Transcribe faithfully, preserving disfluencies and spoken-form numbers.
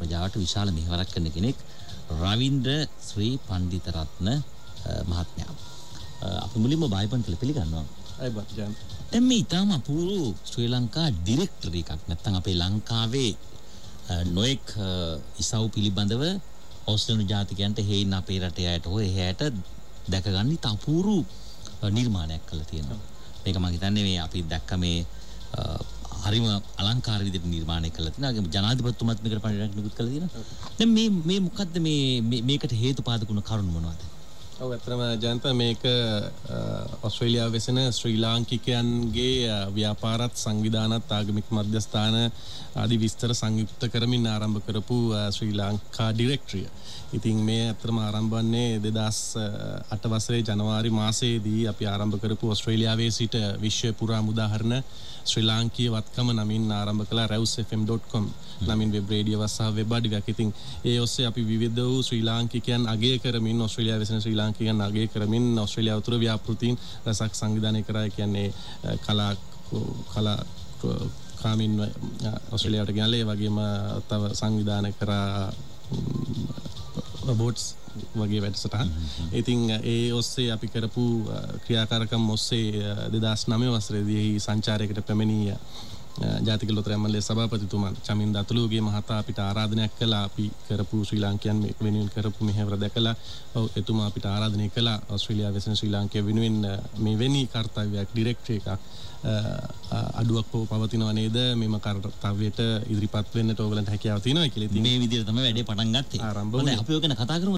ප්‍රජාවට විශාල මෙහෙවරක් කරන කෙනෙක් රවින්ද්‍ර ශ්‍රී පණ්ඩිතරත්න මහත්මයා. අපි මුලින්ම බයිපන්තල පිළිගන්නවා. අයබත් ජයන්ත. දැන් මේ ඊටම අපූර්ව ශ්‍රී ලංකා ඩිරෙක්ටරි එකක් නැත්නම් අපේ ලංකාවේ නොඑක් ඉසව් පිළිබඳව ඕස්ට්‍රේලියානු ජාතිකයන්ට හේයින් අපේ රටේ අයට හෝ එහාට දැකගන්න ඉතා අපූර්ව නිර්මාණයක් කරලා තියෙනවා. මේක මම හිතන්නේ මේ අපි දැක්ක මේ හරිම අලංකාර විදිහට නිර්මාණය කරලා තියෙනවා. ජනාධිපතිතුමත් මේකට පණිඩක් නිකුත් කරලා තියෙනවා. දැන් මේ මේ මොකද්ද මේ මේකට හේතුපාදක වුණ කරුණු මොනවද? ඔව් ඇත්තටම ජයන්ත මේක ඕස්ට්‍රේලියාව වෙසෙන ශ්‍රී ලාංකිකයන්ගේ ව්‍යාපාරත් සංවිධානත් ආගමික මධ්‍යස්ථාන ආදී විස්තර සංයුක්ත කරමින් ආරම්භ කරපු ශ්‍රී ලංකා ඩිරෙක්ටරිය. ඉතින් මේ අතරම ආරම්භ වන්නේ දෙදහස් අට වසරේ ජනවාරි මාසයේදී අපි ආරම්භ කරපු ඕස්ට්‍රේලියාවේ සිට විශ්ව පුරාම උදාහරණ ශ්‍රී ලාංකීය වත්කම නමින් ආරම්භ කළ රවුස් එෆ් එම් ඩොට් කොම් නමින් වෙබ් රේඩියෝ සහ වෙබ් අඩවියක්. ඉතින් ඒ ඔස්සේ අපි විවිධ වූ ශ්‍රී ලාංකිකයන් අගය කරමින් ඕස්ට්‍රේලියාව වෙසෙන ශ්‍රී ලාංකිකයන් අගය කරමින් ඕස්ට්‍රේලියාව තුළ ව්‍යාපෘතීන් රසක් සංවිධානය කරා. කියන්නේ කලා කලා කාමින් ඕස්ට්‍රේලියාවට ගෙනල්ලා ඒ වගේම තව සංවිධානය කරා රොබෝට්ස් වගේ වැඩසටහන්. ඉතින් ඒ ඔස්සේ අපි කරපු ක්‍රියාකාරකම් ඔස්සේ දෙදහස් නවය වසරේදී සංචාරයකට පැමිණි ජාතික ලොතරැයි මණ්ඩලයේ සභාපතිතුමා චමින්ද අතුලුගේ මහතා අපිට ආරාධනයක් කළා. අපි කරපු ශ්‍රී ලාංකිකයන් වෙනුවෙන් කරපු මෙහෙවර දැකලා එතුමා අපිට ආරාධනය කළා ඕස්ට්‍රේලියාව වෙසෙන ශ්‍රී ලාංකිකයන් වෙනුවෙන් මේ වෙනි කාර්යයක් ඩිරෙක්ටරි එකක් අඩුවක් පවතිනවා නේද? මෙම කාර්යයට ඉදිරිපත් වෙන්නට ඕගලන්ට හැකියාව තියෙනවා කියලා. ඉතින් මේ විදිහට තමයි වැඩේ පටන් ගත්තේ. ආරම්භ වුණේ. අපි ඔය ගැන කතා කරමු.